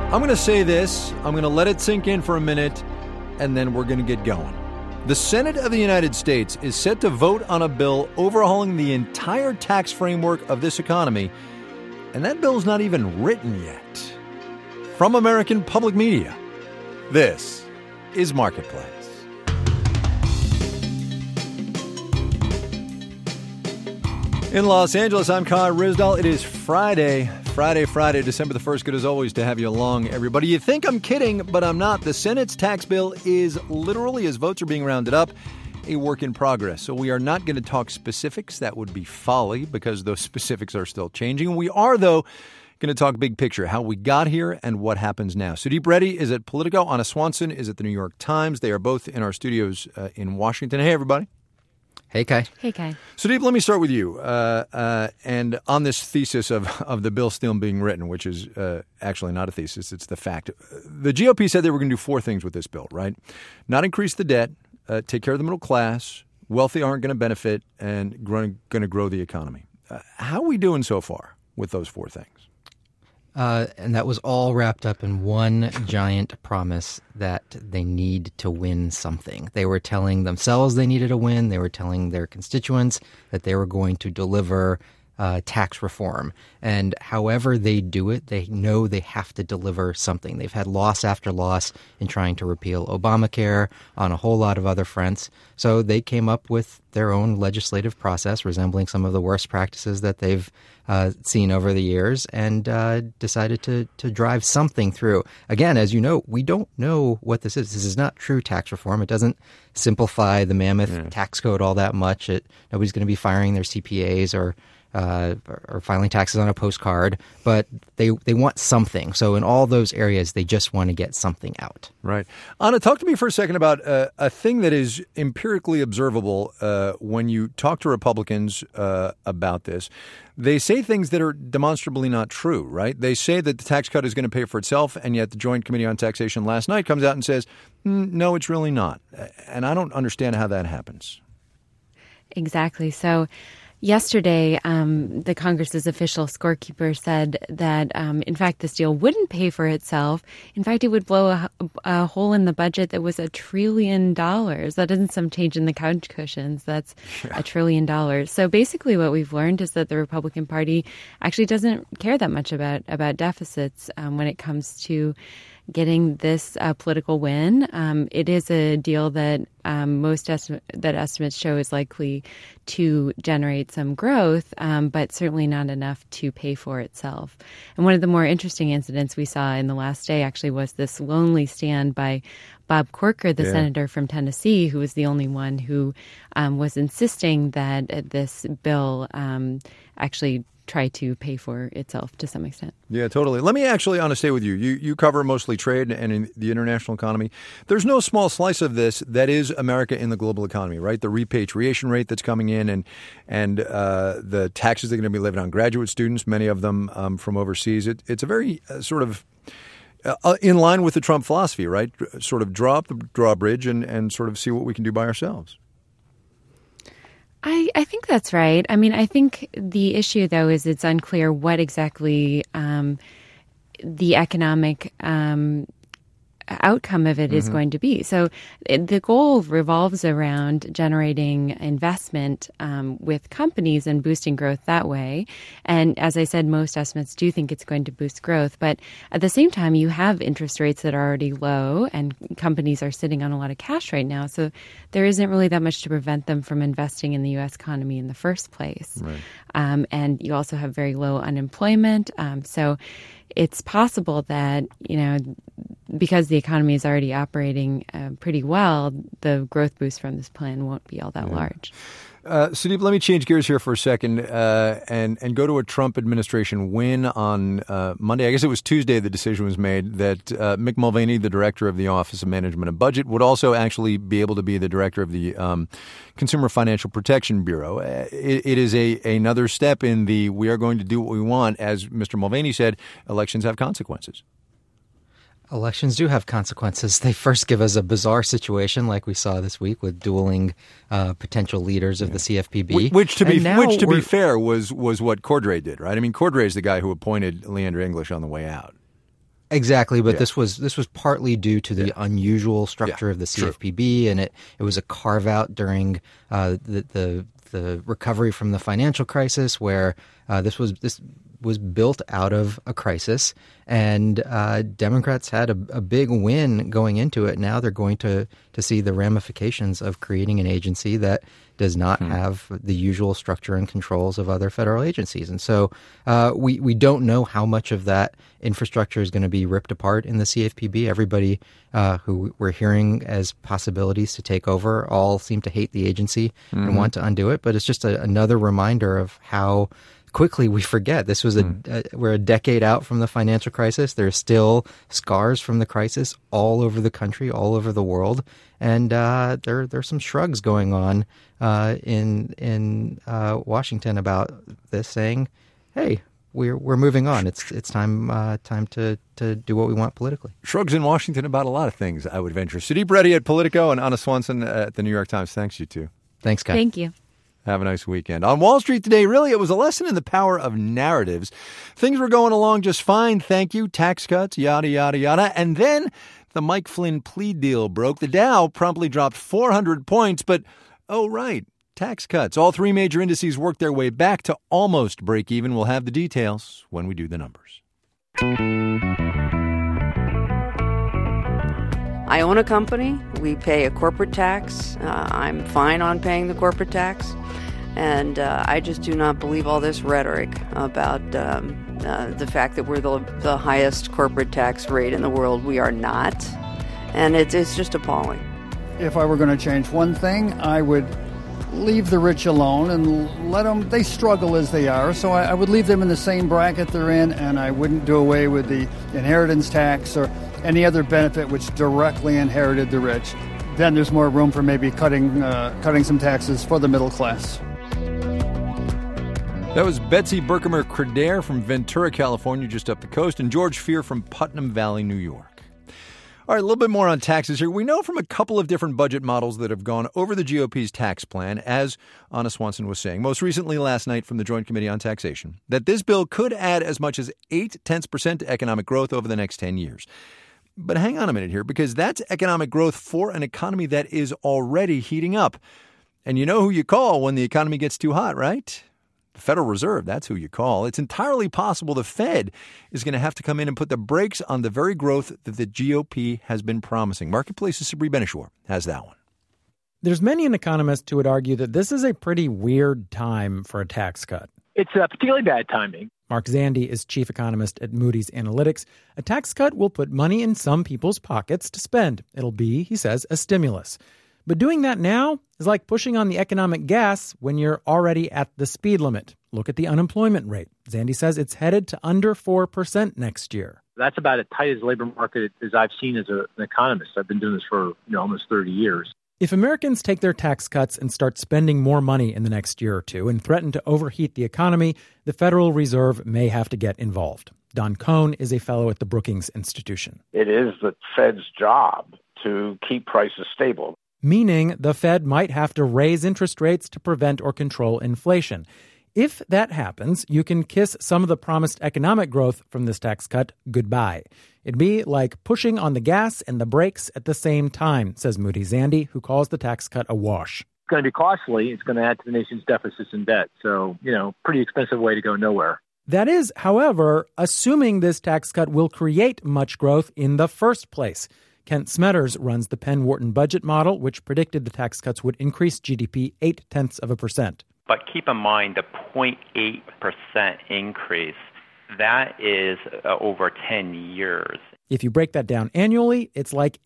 I'm going to say this, I'm going to let it sink in for a minute, and then we're going to get going. The Senate of the United States is set to vote on a bill overhauling the entire tax framework of this economy, and that bill's not even written yet. From American Public Media, this is Marketplace. In Los Angeles, I'm Kai Ryssdal. It is Friday, December the 1st. Good as always to have you along, everybody. You think I'm kidding, but I'm not. The Senate's tax bill is literally, as votes are being rounded up, a work in progress. So we are not going to talk specifics. That would be folly because those specifics are still changing. We are, though, going to talk big picture, how we got here and what happens now. Sudeep Reddy is at Politico. Anna Swanson is at the New York Times. They are both in our studios in Washington. Hey, everybody. Hey, Kai. Hey, Kai. Sudeep, let me start with you. And on this thesis of the bill still being written, which is actually not a thesis, it's the fact. The GOP said they were going to do four things with this bill, right? Not increase the debt, take care of the middle class, wealthy aren't going to benefit, and going to grow the economy. How are we doing so far with those four things? And that was all wrapped up in one giant promise that they need to win something. They were telling themselves they needed a win. They were telling their constituents that they were going to deliver tax reform. And however they do it, they know they have to deliver something. They've had loss after loss in trying to repeal Obamacare on a whole lot of other fronts. So they came up with their own legislative process resembling some of the worst practices that they've seen over the years and decided to drive something through. Again, as you know, we don't know what this is. This is not true tax reform. It doesn't simplify the mammoth tax code all that much. Nobody's going to be firing their CPAs or filing taxes on a postcard, but they want something. So in all those areas, they just want to get something out. Right. Anna, talk to me for a second about a thing that is empirically observable when you talk to Republicans about this. They say things that are demonstrably not true, right? They say that the tax cut is going to pay for itself, and yet the Joint Committee on Taxation last night comes out and says, no, it's really not. And I don't understand how that happens. Exactly. So yesterday, the Congress's official scorekeeper said that, in fact, this deal wouldn't pay for itself. In fact, it would blow a hole in the budget that was $1 trillion. That isn't some change in the couch cushions. That's $1 trillion. So basically what we've learned is that the Republican Party actually doesn't care that much about deficits when it comes to getting this political win. It is a deal that estimates show is likely to generate some growth, but certainly not enough to pay for itself. And one of the more interesting incidents we saw in the last day actually was this lonely stand by Bob Corker, the senator from Tennessee, who was the only one who was insisting that this bill actually try to pay for itself to some extent. Yeah, totally. Let me actually, Anna, stay with you. You cover mostly trade and in the international economy. There's no small slice of this that is America in the global economy, right? The repatriation rate that's coming in and the taxes that are going to be levied on graduate students, many of them from overseas. It's a very sort of in line with the Trump philosophy, right? Sort of draw up the drawbridge and sort of see what we can do by ourselves. I think that's right. I mean, I think the issue, though, is it's unclear what exactly the economic outcome of it is going to be. So the goal revolves around generating investment with companies and boosting growth that way. And as I said, most estimates do think it's going to boost growth. But at the same time, you have interest rates that are already low and companies are sitting on a lot of cash right now. So there isn't really that much to prevent them from investing in the U.S. economy in the first place. Right. And you also have very low unemployment. So it's possible that, because the economy is already operating pretty well, the growth boost from this plan won't be all that large. Sudeep, let me change gears here for a second and go to a Trump administration win on Monday. I guess it was Tuesday the decision was made that Mick Mulvaney, the director of the Office of Management and Budget, would also actually be able to be the director of the Consumer Financial Protection Bureau. It is another step in the we are going to do what we want. As Mr. Mulvaney said, elections have consequences. Elections do have consequences. They first give us a bizarre situation like we saw this week with dueling potential leaders of the CFPB. Which to be fair, was what Cordray did, right? I mean, Cordray is the guy who appointed Leander English on the way out. Exactly, but this was partly due to the unusual structure of the CFPB, and it was a carve out during the recovery from the financial crisis, where this was built out of a crisis, and Democrats had a big win going into it. Now they're going to see the ramifications of creating an agency that does not have the usual structure and controls of other federal agencies. And so we don't know how much of that infrastructure is going to be ripped apart in the CFPB. Everybody who we're hearing as possibilities to take over all seem to hate the agency and want to undo it. But it's just another reminder of how quickly we forget. This was we're a decade out from the financial crisis. There's still scars from the crisis all over the country, all over the world, and there's some shrugs going on in Washington about this, saying, "Hey, we're moving on. It's time to do what we want politically." Shrugs in Washington about a lot of things, I would venture. Sudeep Reddy at Politico and Anna Swanson at the New York Times. Thanks, you two. Thanks, guys. Thank you. Have a nice weekend. On Wall Street today, really, it was a lesson in the power of narratives. Things were going along just fine, thank you. Tax cuts, yada, yada, yada. And then the Mike Flynn plea deal broke. The Dow promptly dropped 400 points, but, oh, right, tax cuts. All three major indices worked their way back to almost break even. We'll have the details when we do the numbers. I own a company. We pay a corporate tax. I'm fine on paying the corporate tax. And I just do not believe all this rhetoric about the fact that we're the highest corporate tax rate in the world. We are not. And it's just appalling. If I were going to change one thing, I would leave the rich alone and let them, they struggle as they are. So I would leave them in the same bracket they're in, and I wouldn't do away with the inheritance tax or any other benefit which directly inherited the rich. Then there's more room for maybe cutting some taxes for the middle class. That was Betsy Berkemer-Creder from Ventura, California, just up the coast, and George Fear from Putnam Valley, New York. All right, a little bit more on taxes here. We know from a couple of different budget models that have gone over the GOP's tax plan, as Anna Swanson was saying, most recently last night from the Joint Committee on Taxation, that this bill could add as much as 0.8% to economic growth over the next 10 years. But hang on a minute here, because that's economic growth for an economy that is already heating up. And you know who you call when the economy gets too hot, right? The Federal Reserve, that's who you call. It's entirely possible the Fed is going to have to come in and put the brakes on the very growth that the GOP has been promising. Marketplace's Sabri Benishore has that one. There's many an economist who would argue that this is a pretty weird time for a tax cut. It's particularly bad timing. Mark Zandi is chief economist at Moody's Analytics. A tax cut will put money in some people's pockets to spend. It'll be, he says, a stimulus. But doing that now is like pushing on the economic gas when you're already at the speed limit. Look at the unemployment rate. Zandi says it's headed to under 4% next year. That's about as tight as labor market as I've seen as an economist. I've been doing this for almost 30 years. If Americans take their tax cuts and start spending more money in the next year or two and threaten to overheat the economy, the Federal Reserve may have to get involved. Don Cohn is a fellow at the Brookings Institution. It is the Fed's job to keep prices stable. Meaning the Fed might have to raise interest rates to prevent or control inflation. If that happens, you can kiss some of the promised economic growth from this tax cut goodbye. It'd be like pushing on the gas and the brakes at the same time, says Moody Zandi, who calls the tax cut a wash. It's going to be costly. It's going to add to the nation's deficits and debt. So, pretty expensive way to go nowhere. That is, however, assuming this tax cut will create much growth in the first place. Kent Smetters runs the Penn Wharton budget model, which predicted the tax cuts would increase GDP 0.8%. But keep in mind the 0.8% increase, that is over 10 years. If you break that down annually, it's like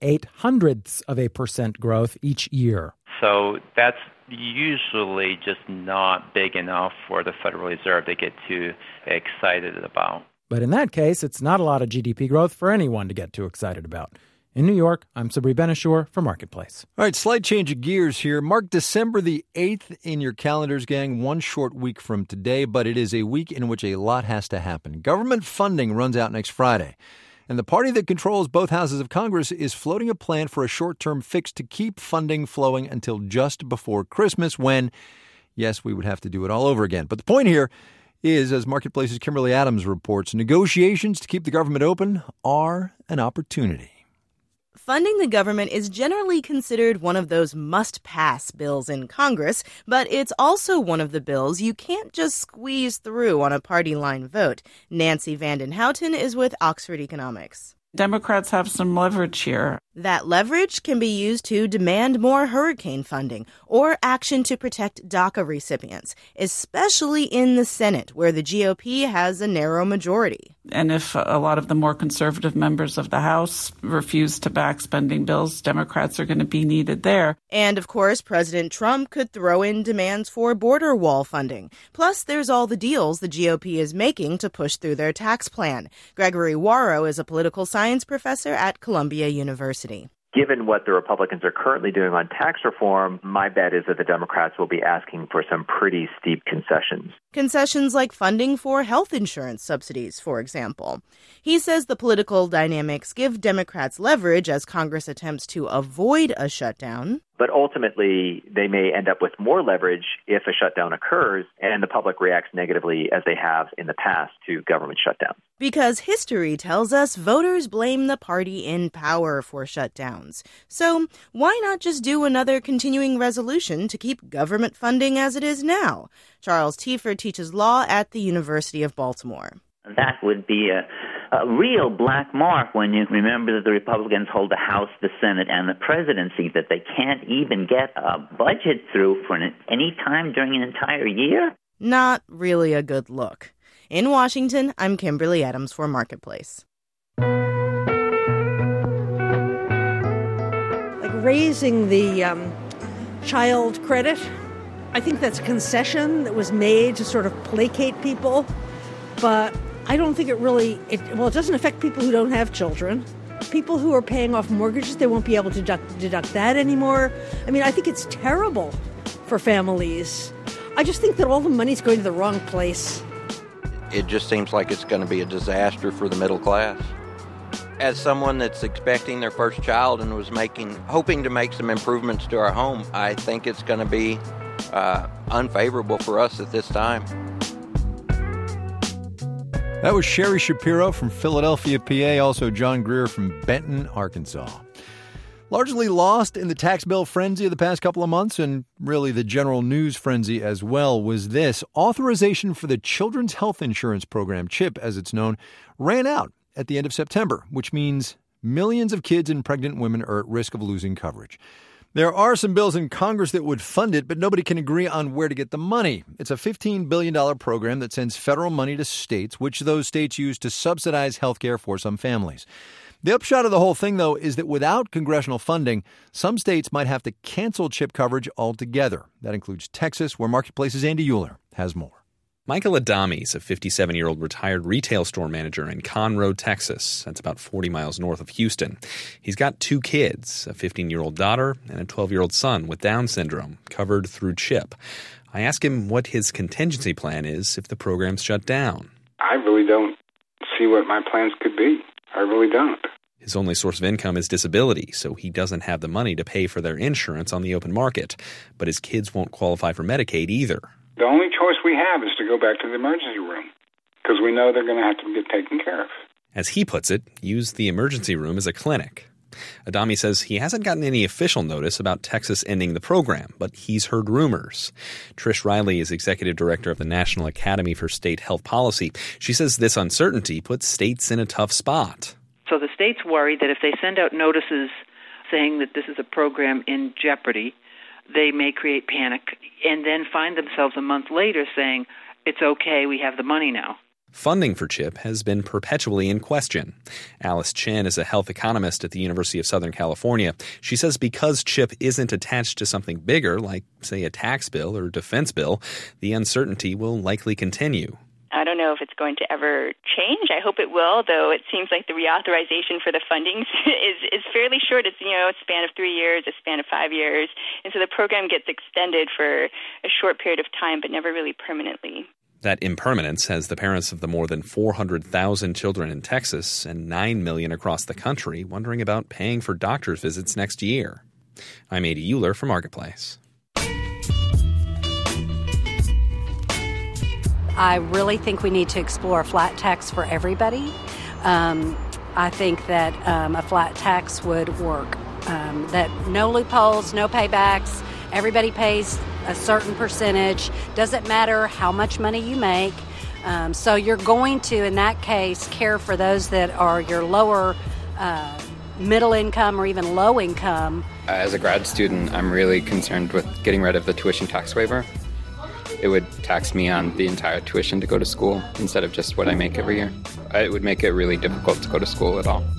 0.08% growth each year. So that's usually just not big enough for the Federal Reserve to get too excited about. But in that case, it's not a lot of GDP growth for anyone to get too excited about. In New York, I'm Sabri Benishore for Marketplace. All right, slight change of gears here. Mark December the 8th in your calendars, gang. One short week from today, but it is a week in which a lot has to happen. Government funding runs out next Friday. And the party that controls both houses of Congress is floating a plan for a short-term fix to keep funding flowing until just before Christmas when, yes, we would have to do it all over again. But the point here is, as Marketplace's Kimberly Adams reports, negotiations to keep the government open are an opportunity. Funding the government is generally considered one of those must-pass bills in Congress, but it's also one of the bills you can't just squeeze through on a party line vote. Nancy Vanden Houten is with Oxford Economics. Democrats have some leverage here. That leverage can be used to demand more hurricane funding or action to protect DACA recipients, especially in the Senate, where the GOP has a narrow majority. And if a lot of the more conservative members of the House refuse to back spending bills, Democrats are going to be needed there. And, of course, President Trump could throw in demands for border wall funding. Plus, there's all the deals the GOP is making to push through their tax plan. Gregory Warrow is a political science professor at Columbia University. Given what the Republicans are currently doing on tax reform, my bet is that the Democrats will be asking for some pretty steep concessions. Concessions like funding for health insurance subsidies, for example. He says the political dynamics give Democrats leverage as Congress attempts to avoid a shutdown. But ultimately, they may end up with more leverage if a shutdown occurs and the public reacts negatively as they have in the past to government shutdowns. Because history tells us voters blame the party in power for shutdowns. So why not just do another continuing resolution to keep government funding as it is now? Charles Tiefer teaches law at the University of Baltimore. That would be a real black mark when you remember that the Republicans hold the House, the Senate, and the presidency, that they can't even get a budget through for any time during an entire year. Not really a good look. In Washington, I'm Kimberly Adams for Marketplace. Like raising the child credit, I think that's a concession that was made to sort of placate people, but I don't think it doesn't affect people who don't have children. People who are paying off mortgages, they won't be able to deduct that anymore. I mean, I think it's terrible for families. I just think that all the money's going to the wrong place. It just seems like it's going to be a disaster for the middle class. As someone that's expecting their first child and was hoping to make some improvements to our home, I think it's going to be unfavorable for us at this time. That was Sherry Shapiro from Philadelphia, PA, also John Greer from Benton, Arkansas. Largely lost in the tax bill frenzy of the past couple of months, and really the general news frenzy as well, was this. Authorization for the Children's Health Insurance Program, CHIP as it's known, ran out at the end of September, which means millions of kids and pregnant women are at risk of losing coverage. There are some bills in Congress that would fund it, but nobody can agree on where to get the money. It's a $15 billion program that sends federal money to states, which those states use to subsidize health care for some families. The upshot of the whole thing, though, is that without congressional funding, some states might have to cancel CHIP coverage altogether. That includes Texas, where Marketplace's Andy Euler has more. Michael Adami is a 57-year-old retired retail store manager in Conroe, Texas. That's about 40 miles north of Houston. He's got 2 kids, a 15-year-old daughter and a 12-year-old son with Down syndrome, covered through CHIP. I ask him what his contingency plan is if the program's shut down. I really don't see what my plans could be. I really don't. His only source of income is disability, so he doesn't have the money to pay for their insurance on the open market. But his kids won't qualify for Medicaid either. The only choice we have is to go back to the emergency room because we know they're going to have to get taken care of. As he puts it, use the emergency room as a clinic. Adami says he hasn't gotten any official notice about Texas ending the program, but he's heard rumors. Trish Riley is executive director of the National Academy for State Health Policy. She says this uncertainty puts states in a tough spot. So the states worry that if they send out notices saying that this is a program in jeopardy, they may create panic and then find themselves a month later saying, it's okay, we have the money now. Funding for CHIP has been perpetually in question. Alice Chen is a health economist at the University of Southern California. She says because CHIP isn't attached to something bigger, like, say, a tax bill or defense bill, the uncertainty will likely continue. I don't know if it's going to ever change. I hope it will, though it seems like the reauthorization for the funding is fairly short. It's, a span of 3 years, a span of 5 years. And so the program gets extended for a short period of time, but never really permanently. That impermanence has the parents of the more than 400,000 children in Texas and 9 million across the country wondering about paying for doctor's visits next year. I'm Andy Euler for Marketplace. I really think we need to explore a flat tax for everybody. I think that a flat tax would work. That no loopholes, no paybacks, everybody pays a certain percentage. Doesn't matter how much money you make. So you're going to, in that case, care for those that are your lower middle income or even low income. As a grad student, I'm really concerned with getting rid of the tuition tax waiver. It would tax me on the entire tuition to go to school instead of just what I make every year. It would make it really difficult to go to school at all.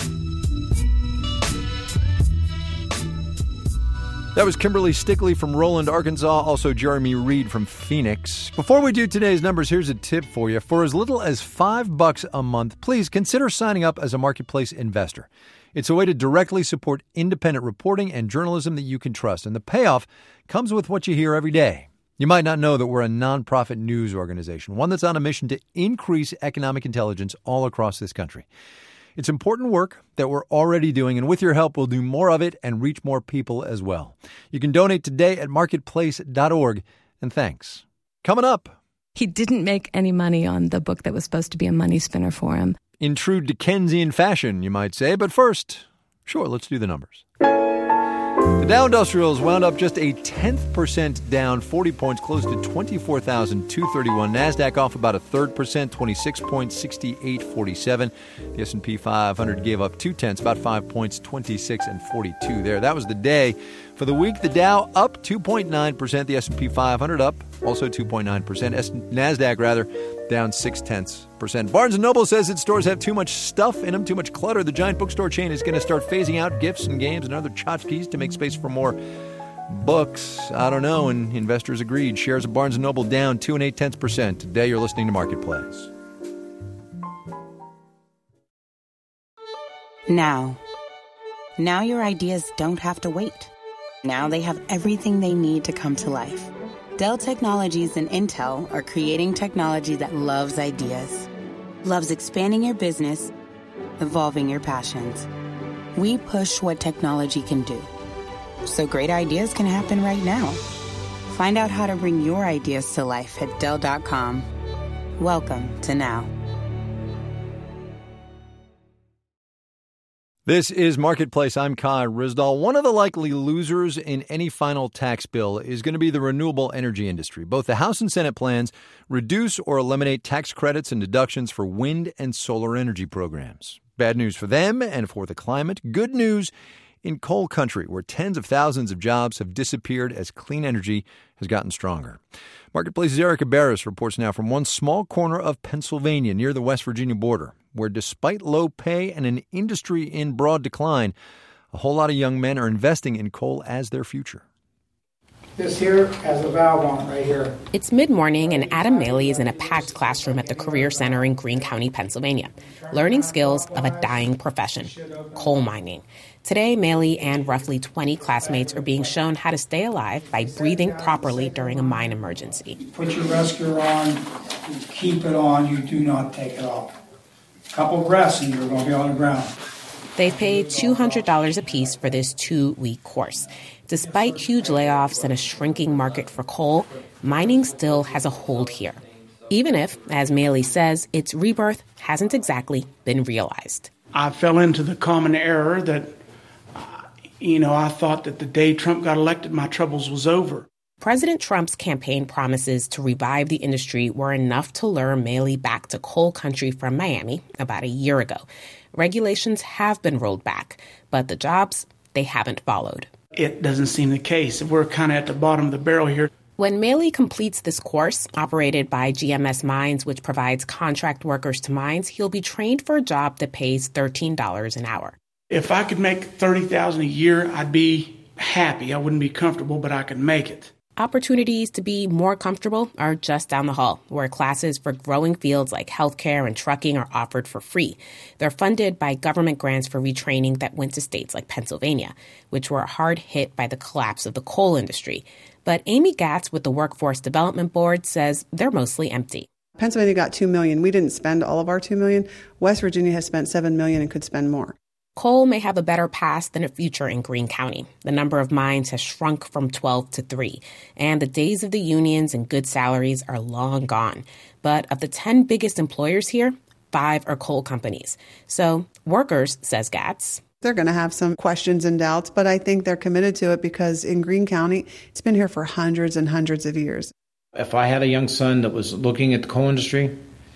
That was Kimberly Stickley from Roland, Arkansas, also Jeremy Reed from Phoenix. Before we do today's numbers, here's a tip for you. For as little as $5 a month, please consider signing up as a Marketplace investor. It's a way to directly support independent reporting and journalism that you can trust, and the payoff comes with what you hear every day. You might not know that we're a nonprofit news organization, one that's on a mission to increase economic intelligence all across this country. It's important work that we're already doing, and with your help, we'll do more of it and reach more people as well. You can donate today at marketplace.org, and thanks. Coming up. He didn't make any money on the book that was supposed to be a money spinner for him. In true Dickensian fashion, you might say. But first, sure, let's do the numbers. The Dow Industrials wound up just 0.1% down, 40 points, close to 24,231. NASDAQ off about 0.3%, 26.6847. The S&P 500 gave up 0.2, about 5 points, 26 and 42 there. That was the day. For the week, the Dow up 2.9%, the S&P 500 up also 2.9%, NASDAQ down 0.6%. Barnes & Noble says its stores have too much stuff in them, too much clutter. The giant bookstore chain is going to start phasing out gifts and games and other tchotchkes to make space for more books. I don't know, and investors agreed. Shares of Barnes & Noble down 2.8%. Today you're listening to Marketplace. Now your ideas don't have to wait. Now they have everything they need to come to life. Dell Technologies and Intel are creating technology that loves ideas, loves expanding your business, evolving your passions. We push what technology can do, so great ideas can happen right now. Find out how to bring your ideas to life at Dell.com. Welcome to Now. This is Marketplace. I'm Kai Ryssdal. One of the likely losers in any final tax bill is going to be the renewable energy industry. Both the House and Senate plans reduce or eliminate tax credits and deductions for wind and solar energy programs. Bad news for them and for the climate. Good news in coal country, where tens of thousands of jobs have disappeared as clean energy has gotten stronger. Marketplace's Erica Barris reports now from one small corner of Pennsylvania near the West Virginia border, where despite low pay and an industry in broad decline, a whole lot of young men are investing in coal as their future. This here has a valve on it right here. It's mid-morning and Adam Maley is in a packed classroom at the Career Center in Greene County, Pennsylvania, learning skills of a dying profession, coal mining. Today, Maley and roughly 20 classmates are being shown how to stay alive by breathing properly during a mine emergency. Put your rescue on, you keep it on, you do not take it off. A couple breaths and you're going to be on the ground. They've paid $200 apiece for this 2-week course. Despite huge layoffs and a shrinking market for coal, mining still has a hold here. Even if, as Maley says, its rebirth hasn't exactly been realized. I fell into the common error that, I thought that the day Trump got elected, my troubles was over. President Trump's campaign promises to revive the industry were enough to lure Maley back to coal country from Miami about a year ago. Regulations have been rolled back, but the jobs, they haven't followed. It doesn't seem the case. We're kind of at the bottom of the barrel here. When Maley completes this course, operated by GMS Mines, which provides contract workers to mines, he'll be trained for a job that pays $13 an hour. If I could make $30,000 a year, I'd be happy. I wouldn't be comfortable, but I could make it. Opportunities to be more comfortable are just down the hall, where classes for growing fields like healthcare and trucking are offered for free. They're funded by government grants for retraining that went to states like Pennsylvania, which were hard hit by the collapse of the coal industry. But Amy Gatz with the Workforce Development Board says they're mostly empty. Pennsylvania got $2 million. We didn't spend all of our $2 million. West Virginia has spent $7 million and could spend more. Coal may have a better past than a future in Greene County. The number of mines has shrunk from 12 to 3, and the days of the unions and good salaries are long gone. But of the 10 biggest employers here, 5 are coal companies. So workers, says Gatz, they're going to have some questions and doubts, but I think they're committed to it because in Greene County, it's been here for hundreds and hundreds of years. If I had a young son that was looking at the coal industry,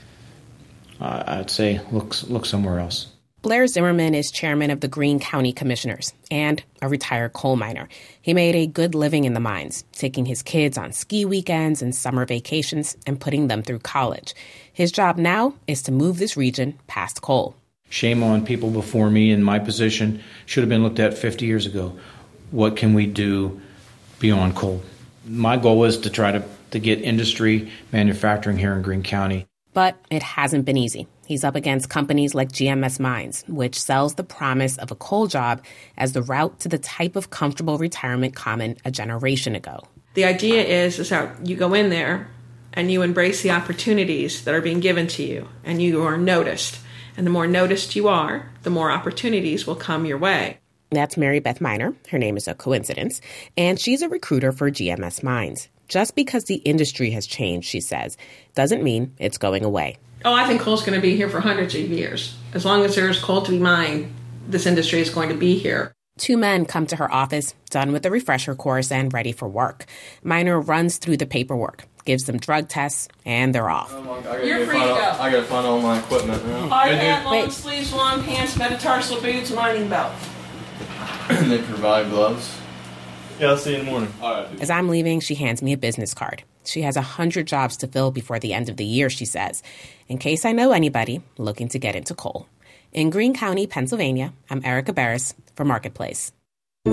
I'd say look somewhere else. Blair Zimmerman is chairman of the Greene County Commissioners and a retired coal miner. He made a good living in the mines, taking his kids on ski weekends and summer vacations and putting them through college. His job now is to move this region past coal. Shame on people before me in my position. Should have been looked at 50 years ago. What can we do beyond coal? My goal was to try to get industry manufacturing here in Greene County. But it hasn't been easy. He's up against companies like GMS Mines, which sells the promise of a coal job as the route to the type of comfortable retirement common a generation ago. The idea is that you go in there and you embrace the opportunities that are being given to you, and you are noticed. And the more noticed you are, the more opportunities will come your way. That's Mary Beth Miner. Her name is a coincidence. And she's a recruiter for GMS Mines. Just because the industry has changed, she says, doesn't mean it's going away. Oh, I think coal's going to be here for hundreds of years. As long as there's coal to be mined, this industry is going to be here. 2 men come to her office, done with the refresher course and ready for work. Miner runs through the paperwork, gives them drug tests, and they're off. You're free to go. I got to find all my equipment now. Hard hat, long sleeves, long pants, metatarsal boots, mining belt. They provide gloves. Yeah, I'll see you in the morning. All right. As I'm leaving, she hands me a business card. She has 100 jobs to fill before the end of the year, she says, in case I know anybody looking to get into coal. In Greene County, Pennsylvania, I'm Erica Barris for Marketplace. I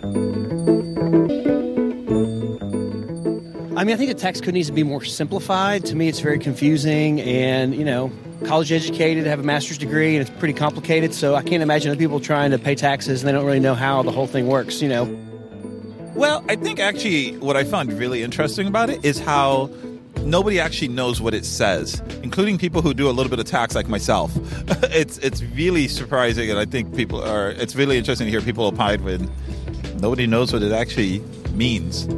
mean, I think the tax code needs to be more simplified. To me, it's very confusing and, college educated, have a master's degree, and it's pretty complicated. So I can't imagine other people trying to pay taxes and they don't really know how the whole thing works, Well, I think actually what I found really interesting about it is how nobody actually knows what it says, including people who do a little bit of tax like myself. It's really surprising, and I think it's really interesting to hear people opine when nobody knows what it actually means.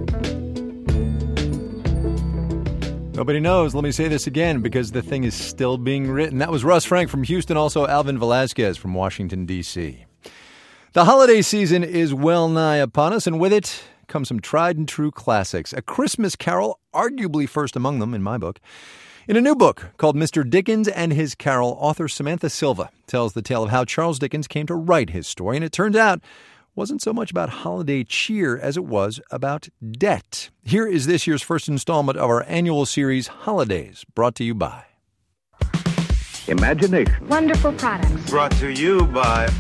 Nobody knows. Let me say this again because the thing is still being written. That was Russ Frank from Houston, also Alvin Velasquez from Washington, D.C. The holiday season is well nigh upon us, and with it comes some tried and true classics. A Christmas Carol, arguably first among them in my book. In a new book called Mr. Dickens and His Carol, author Samantha Silva tells the tale of how Charles Dickens came to write his story, and it turns out wasn't so much about holiday cheer as it was about debt. Here is this year's first installment of our annual series, Holidays, brought to you by Imagination. Wonderful products. Brought to you by...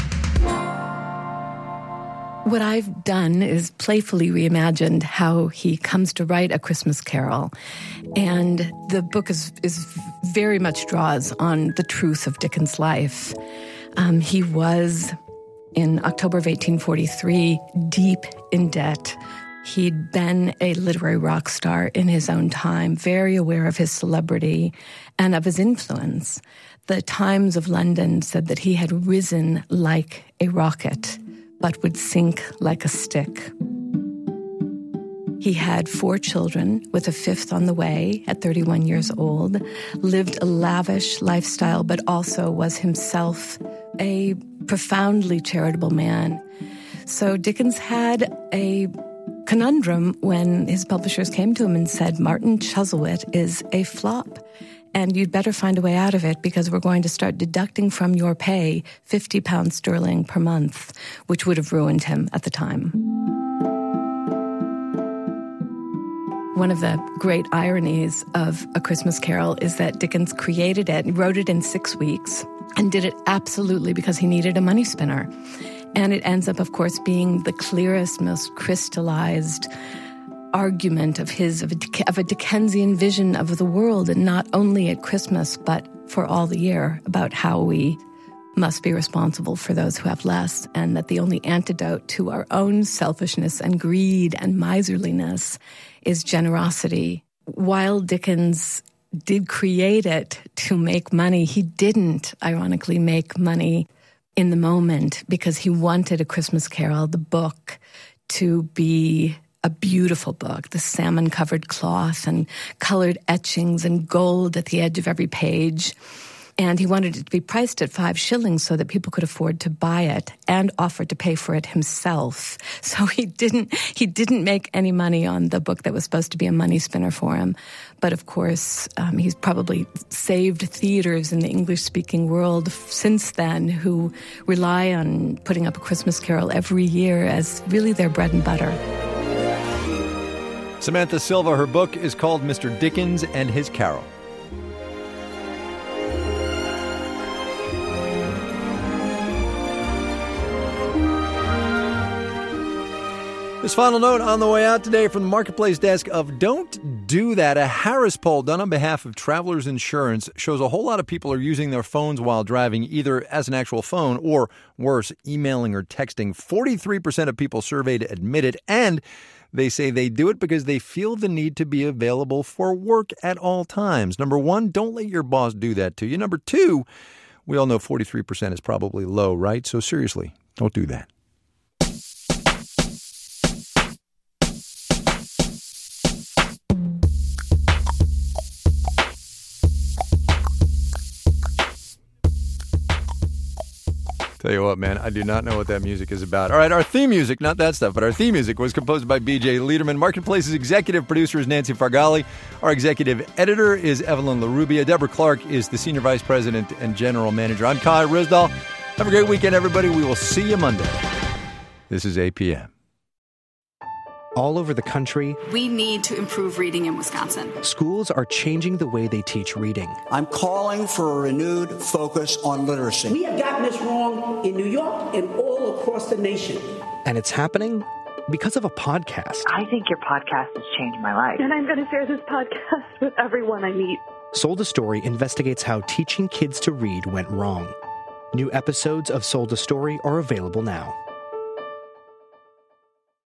What I've done is playfully reimagined how he comes to write A Christmas Carol. And the book is very much draws on the truth of Dickens' life. He was, in October of 1843, deep in debt. He'd been a literary rock star in his own time, very aware of his celebrity and of his influence. The Times of London said that he had risen like a rocket, but would sink like a stick. He had 4 children, with a 5th on the way at 31 years old, lived a lavish lifestyle, but also was himself a profoundly charitable man. So Dickens had a conundrum when his publishers came to him and said, Martin Chuzzlewit is a flop, and you'd better find a way out of it because we're going to start deducting from your pay £50 per month, which would have ruined him at the time. One of the great ironies of A Christmas Carol is that Dickens created it, wrote it in 6 weeks, and did it absolutely because he needed a money spinner. And it ends up, of course, being the clearest, most crystallized argument of a Dickensian vision of the world, and not only at Christmas, but for all the year, about how we must be responsible for those who have less, and that the only antidote to our own selfishness and greed and miserliness is generosity. While Dickens did create it to make money, he didn't, ironically, make money in the moment because he wanted A Christmas Carol, the book, to be a beautiful book, the salmon-covered cloth and colored etchings and gold at the edge of every page. And he wanted it to be priced at 5 shillings so that people could afford to buy it, and offered to pay for it himself. So he didn't make any money on the book that was supposed to be a money spinner for him. But of course, he's probably saved theaters in the English-speaking world since then who rely on putting up A Christmas Carol every year as really their bread and butter. Samantha Silva, her book is called Mr. Dickens and His Carol. This final note on the way out today from the Marketplace desk of Don't Do That. A Harris poll done on behalf of Travelers Insurance shows a whole lot of people are using their phones while driving, either as an actual phone or, worse, emailing or texting. 43% of people surveyed admit it, and they say they do it because they feel the need to be available for work at all times. Number one, don't let your boss do that to you. Number two, we all know 43% is probably low, right? So seriously, don't do that. Tell you what, man, I do not know what that music is about. All right, our theme music, not that stuff, but our theme music was composed by B.J. Liederman. Marketplace's executive producer is Nancy Fargali. Our executive editor is Evelyn LaRubia. Deborah Clark is the senior vice president and general manager. I'm Kai Ryssdal. Have a great weekend, everybody. We will see you Monday. This is APM. All over the country, we need to improve reading in Wisconsin. Schools are changing the way they teach reading. I'm calling for a renewed focus on literacy. We have gotten this wrong in New York and all across the nation. And it's happening because of a podcast. I think your podcast has changed my life. And I'm going to share this podcast with everyone I meet. Sold a Story investigates how teaching kids to read went wrong. New episodes of Sold a Story are available now.